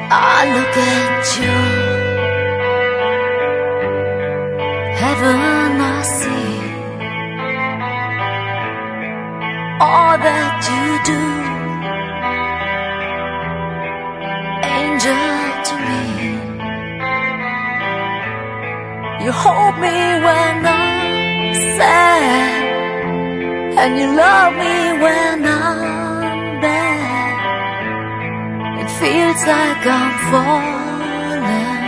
I look at you, heaven I see, all that you do, angel to me. You hold me when I'm sad, and you love me when I'm bad. It feels like I'm falling.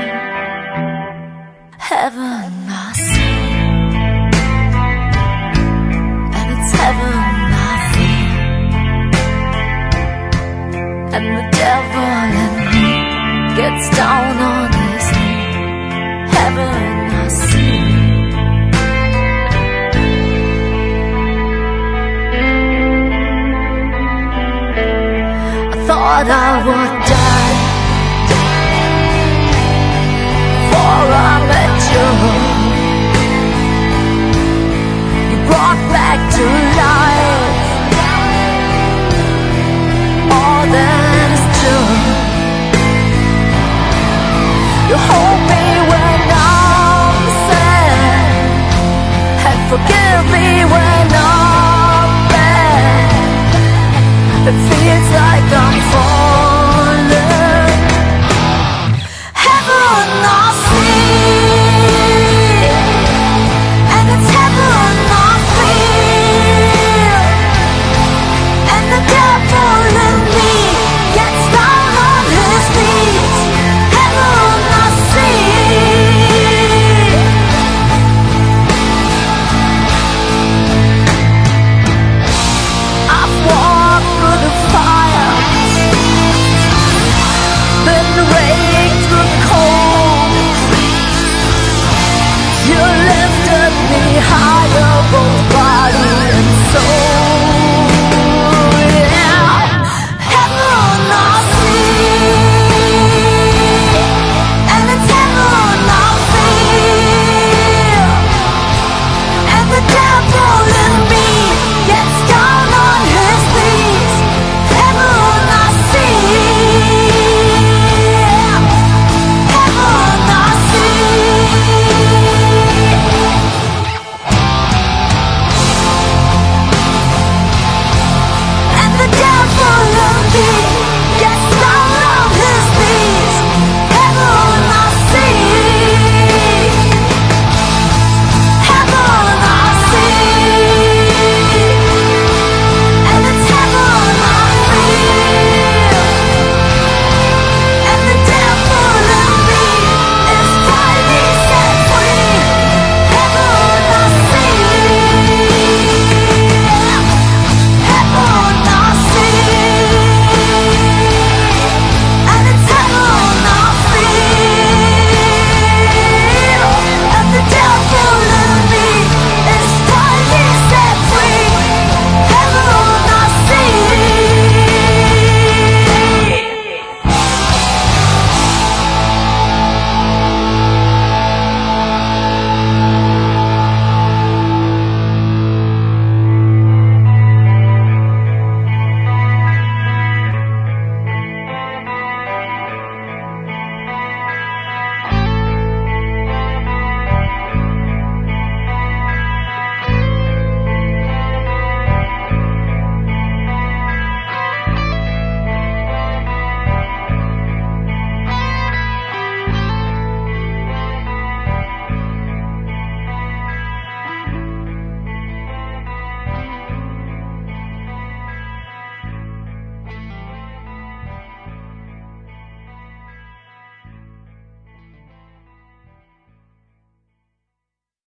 Heaven I see, and it's heaven I feel. And the devil in me gets down on his knee. Heaven I see. Thought I would die before I met you. You brought back to life all that is true. You hold me when I'm sad, and forgive me when I'm bad. It feels like I'm falling.